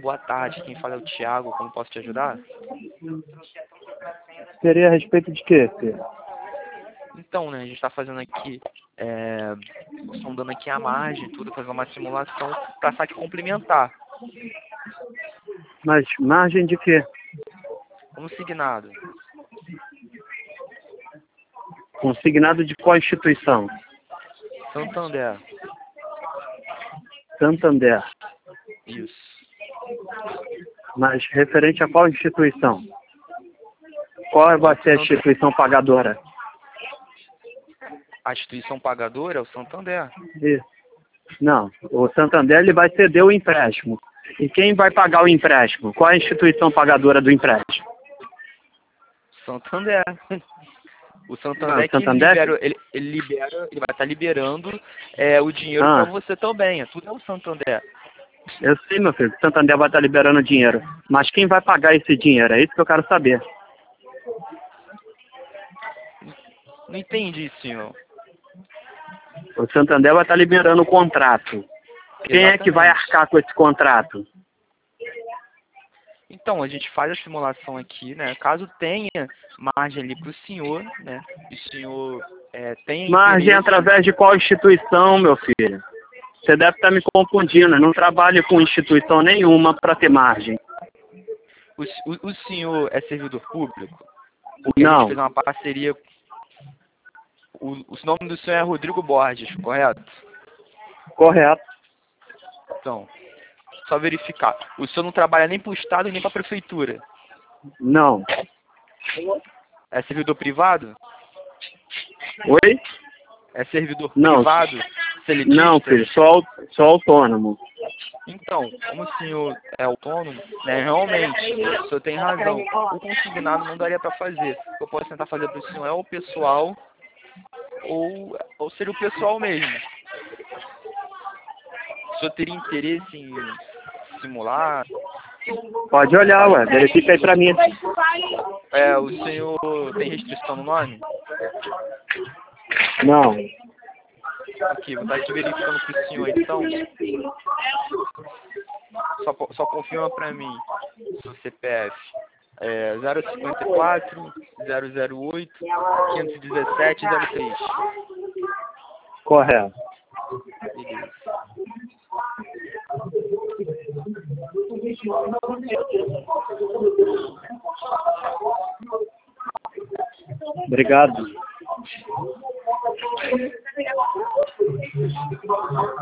boa tarde. Quem fala é o Thiago. Como posso te ajudar? Seria a respeito de quê, filho? Então, né, a gente está fazendo aqui, sondando aqui a margem, tudo, fazendo uma simulação para saque complementar. Mas margem de quê? Consignado. Consignado de qual instituição? Santander. Santander. Isso. Mas referente a qual instituição? Qual vai ser a instituição pagadora? A instituição pagadora é o Santander. Isso. Não, o Santander ele vai ceder o empréstimo. E quem vai pagar o empréstimo? Qual é a instituição pagadora do empréstimo? Santander. O Santander, ele vai estar liberando o dinheiro para você também. Tudo é o Santander. Eu sei, meu filho, o Santander vai estar liberando dinheiro. Mas quem vai pagar esse dinheiro? É isso que eu quero saber. Não entendi, senhor. O Santander vai estar liberando o contrato. Quem Exatamente. é que vai arcar com esse contrato? Então, a gente faz a simulação aqui, né? Caso tenha margem ali para o senhor, né? E o senhor tenha Margem interesse... através de qual instituição, meu filho? Você deve estar me confundindo. Eu não trabalho com instituição nenhuma para ter margem. O senhor é servidor público? Porque a Não. gente fez uma parceria... O nome do senhor é Rodrigo Borges, correto? Correto. Então, só verificar. O senhor não trabalha nem para o Estado nem para a Prefeitura? Não. É servidor privado? Oi? É servidor Não. privado? Seletista? Não, filho. Sou autônomo. Então, como o senhor é autônomo, né, realmente, o senhor tem razão. O consignado não daria para fazer. O que eu posso tentar fazer para o senhor é o pessoal ou seria o pessoal mesmo. O senhor teria interesse em simular? Pode olhar, ué. Verifica aí pra mim. O senhor tem restrição no nome? Não. Aqui, vou estar aqui verificando para o senhor, então. Só confirma para mim seu CPF. 054 008 517 03. Correto. Beleza. Obrigado.